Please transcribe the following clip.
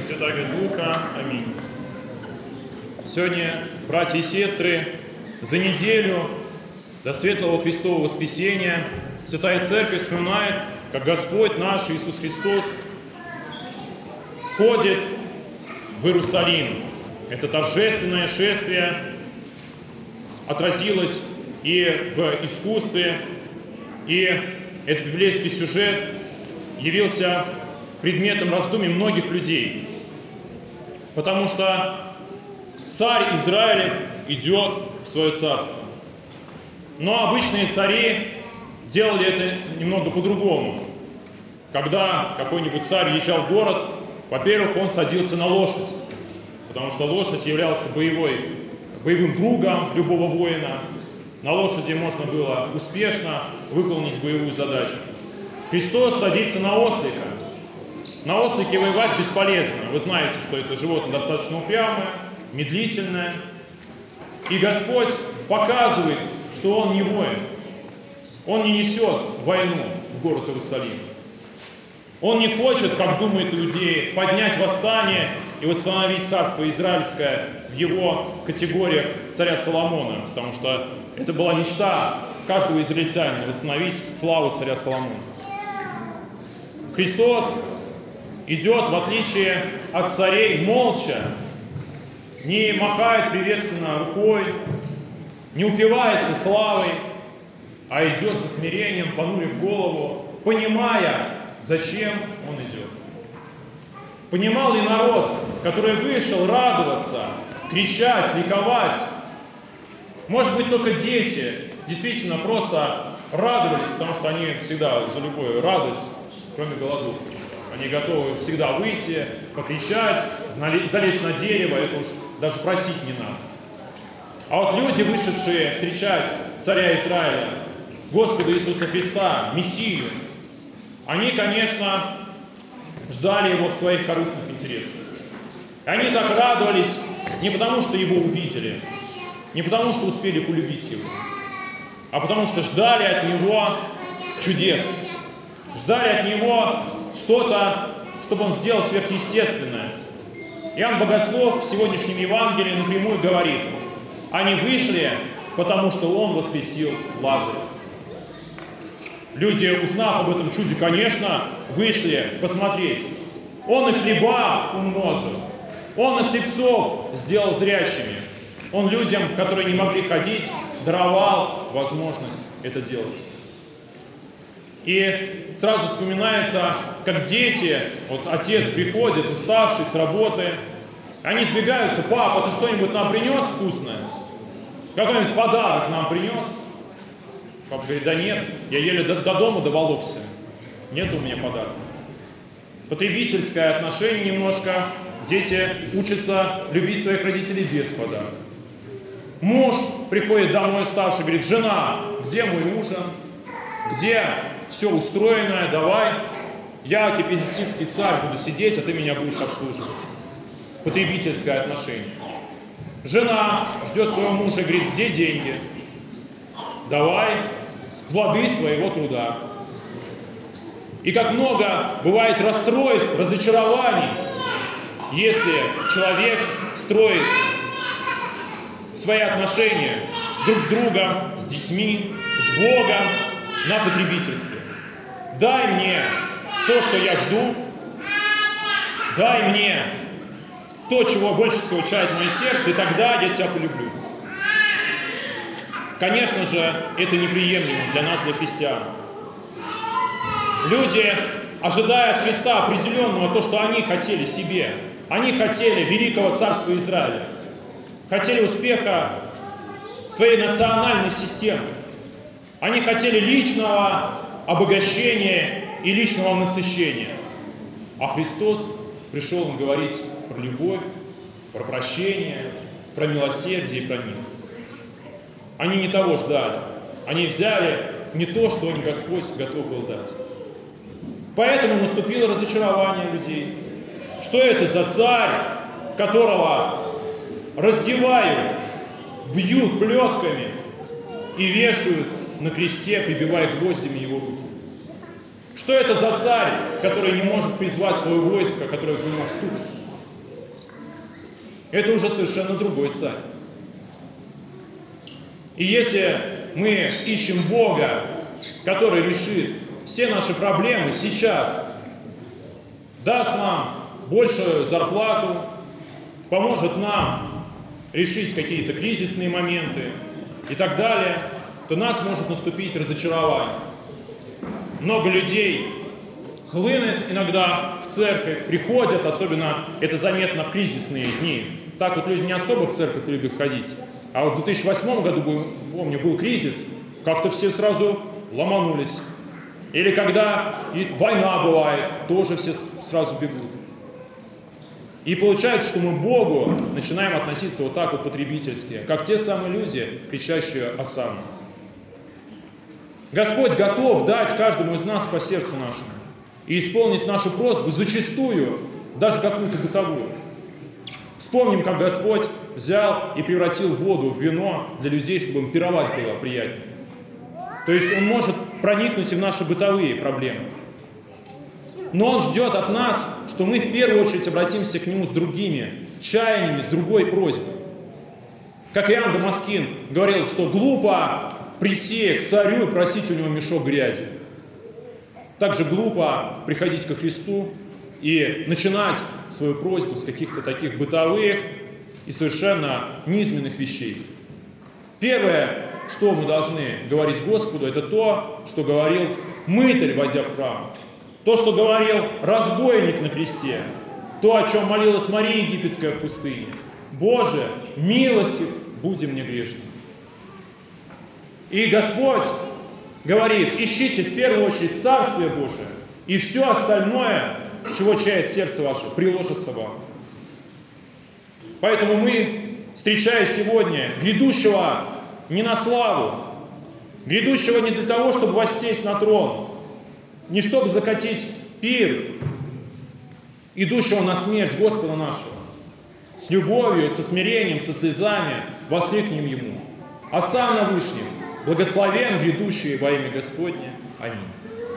и Святаго Духа. Аминь. Сегодня, братья и сестры, за неделю до Светлого Христового Воскресения Святая Церковь вспоминает, как Господь наш Иисус Христос входит в Иерусалим. Это торжественное шествие отразилось и в искусстве, и этот библейский сюжет явился предметом раздумий многих людей, потому что царь Израилев идет в свое царство. Но обычные цари делали это немного по-другому. Когда какой-нибудь царь езжал в город, во-первых, он садился на лошадь, потому что лошадь являлась боевым другом любого воина. На лошади можно было успешно выполнить боевую задачу. Христос садится на ослика. На ослике воевать бесполезно. Вы знаете, что это животное достаточно упрямое, медлительное. И Господь показывает, что Он не воин. Он не несет войну в город Иерусалим. Он не хочет, как думают иудеи, поднять восстание и восстановить царство израильское в его категориях царя Соломона, потому что это была мечта каждого израильтянина — восстановить славу царя Соломона. Христос идет, в отличие от царей, молча, не махает приветственно рукой, не упивается славой, а идет со смирением, понурив голову, понимая, зачем он идет. Понимал ли народ, который вышел радоваться, кричать, ликовать? Может быть, только дети действительно просто радовались, потому что они всегда за любую радость, кроме голодовки. Они готовы всегда выйти, покричать, залезть на дерево, это уж даже просить не надо. А вот люди, вышедшие встречать царя Израиля, Господа Иисуса Христа, Мессию, они, конечно, ждали его в своих корыстных интересах. И они так радовались не потому, что его увидели, не потому, что успели полюбить его, а потому что ждали от него чудес, ждали от него что-то, чтобы он сделал сверхъестественное. Иоанн Богослов в сегодняшнем Евангелии напрямую говорит: они вышли, потому что он воскресил Лазаря. Люди, узнав об этом чуде, конечно, вышли посмотреть. Он и хлеба умножил, он и слепцов сделал зрячими. Он людям, которые не могли ходить, даровал возможность это делать. И сразу вспоминается, как дети, вот отец приходит, уставший с работы, они сбегаются: папа, ты что-нибудь нам принес вкусное? Какой-нибудь подарок нам принес? Папа говорит: да нет, я еле до дома доволокся, нет у меня подарка. Потребительское отношение немножко, дети учатся любить своих родителей без подарка. Муж приходит домой уставший, говорит: жена, где мой ужин? Где все устроенное? Давай, я, кипятицкий царь, буду сидеть, а ты меня будешь обслуживать. Потребительское отношение. Жена ждет своего мужа и говорит: где деньги? Давай, плоды своего труда. И как много бывает расстройств, разочарований, если человек строит свои отношения друг с другом, с детьми, с Богом на потребительстве. Дай мне то, что я жду, дай мне то, чего больше всего чает мое сердце, и тогда я тебя полюблю. Конечно же, это неприемлемо для нас, для христиан. Люди, ожидая от Христа определенного то, что они хотели себе, они хотели великого царства Израиля, хотели успеха своей национальной системы, они хотели личного обогащения и личного насыщения. А Христос пришел им говорить про любовь, про прощение, про милосердие и про мир. Они не того ждали. Они взяли не то, что им Господь готов был дать. Поэтому наступило разочарование людей. Что это за царь, которого раздевают, бьют плетками и вешают на кресте, прибивая гвоздями его руки? Что это за царь, который не может призвать свое войско, которое за него вступится? Это уже совершенно другой царь. И если мы ищем Бога, который решит все наши проблемы сейчас, даст нам большую зарплату, поможет нам решить какие-то кризисные моменты и так далее, то нас может наступить разочарование. Много людей хлынет иногда в церковь, приходят, особенно это заметно в кризисные дни. Так вот люди не особо в церковь любят ходить. А вот в 2008 году, помню, был кризис, как-то все сразу ломанулись. Или когда и война бывает, тоже все сразу бегут. И получается, что мы к Богу начинаем относиться вот так вот потребительски, как те самые люди, кричащие «Осанна». Господь готов дать каждому из нас по сердцу нашему и исполнить нашу просьбу зачастую, даже какую-то бытовую. Вспомним, как Господь взял и превратил воду в вино для людей, чтобы им пировать было приятнее. То есть Он может проникнуть и в наши бытовые проблемы. Но Он ждет от нас, что мы в первую очередь обратимся к Нему с другими чаяниями, с другой просьбой. Как Иоанн Дамаскин говорил, что глупо прийти к царю и просить у него мешок грязи. Также глупо приходить ко Христу и начинать свою просьбу с каких-то таких бытовых и совершенно низменных вещей. Первое, что мы должны говорить Господу, это то, что говорил мытарь, войдя в храм. То, что говорил разбойник на кресте. То, о чем молилась Мария Египетская в пустыне. Боже, милостив, будь мне грешным. И Господь говорит, ищите в первую очередь Царствие Божие, и все остальное, чего чает сердце ваше, приложится вам. Поэтому мы, встречая сегодня грядущего не на славу, грядущего не для того, чтобы воссесть на трон, не чтобы закатить пир, идущего на смерть Господа нашего, с любовью, со смирением, со слезами воскликнем Ему: «Осанна Вышним, благословен грядущий во имя Господне. Аминь».